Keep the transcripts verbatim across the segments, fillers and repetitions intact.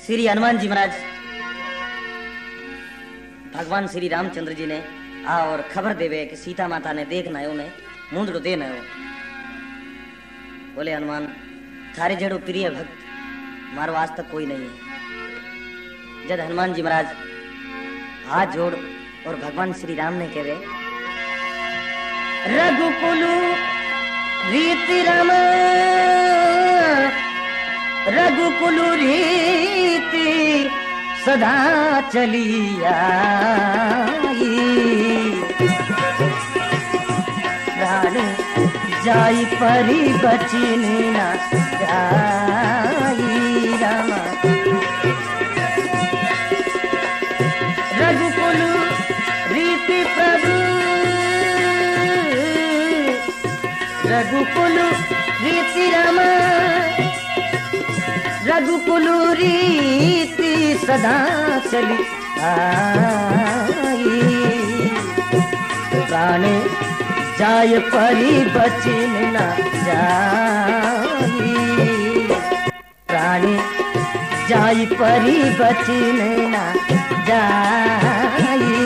श्री हनुमान जी महाराज भगवान श्री रामचंद्र जी ने आ और खबर देवे कि सीता माता ने देख नायो ने मुंदड़ो दे नायो। बोले हनुमान थारे जड़ो प्रिय भक्त मारो आज तक कोई नहीं है। जब हनुमान जी महाराज हाथ जोड़ और भगवान श्री राम ने कहे रघुकुलु रीति राम रघुकुलु रीति सदा चली आई प्राण जाई परी बचिन ना जाई रामा। रघुकुलु रीति प्रभु रघुकुलु रीति रामा रघुकुलु रीति सदा चली आई प्राण जाय परी बचिन ना जाई प्राण जाय परी बचिन ना जाई।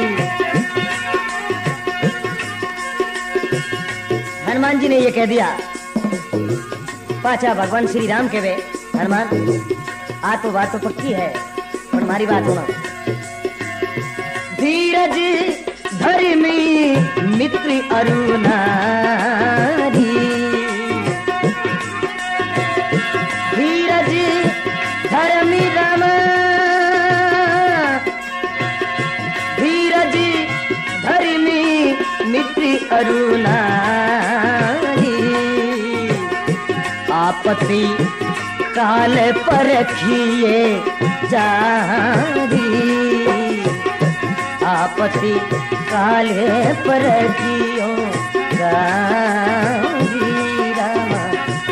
हनुमान जी ने ये कह दिया। पाचा भगवान श्री राम के वे हनुमान आ तो बात तो पक्की है पर हमारी बात होना। धीरज धर्मी मित्र अरुणारी धीरज धर्मी राम धीरज धर्मी मित्र अरुणारी आपत्ति काल परखिए जारी आपत्ति काल परखियो जारी रामा।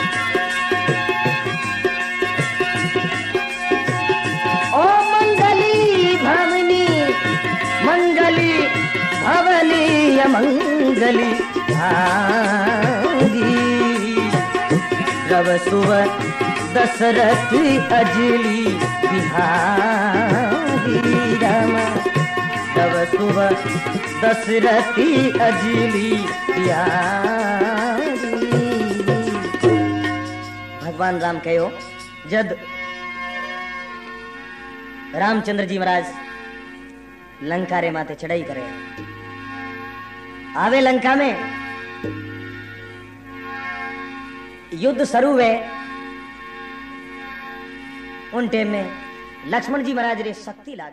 ओ मंगली भवनी मंगली भवनी मंगली भागी रव सुवर दशरथ अजली बिहारी रामा तब सुबह दशरथी अजली बिहारी। भगवान राम कहो जद रामचंद्र जी महाराज लंका रे माथे चढ़ाई करे आवे लंका में युद्ध शुरू हुए। उन टाइम में लक्ष्मण जी महाराज रे शक्ति लाग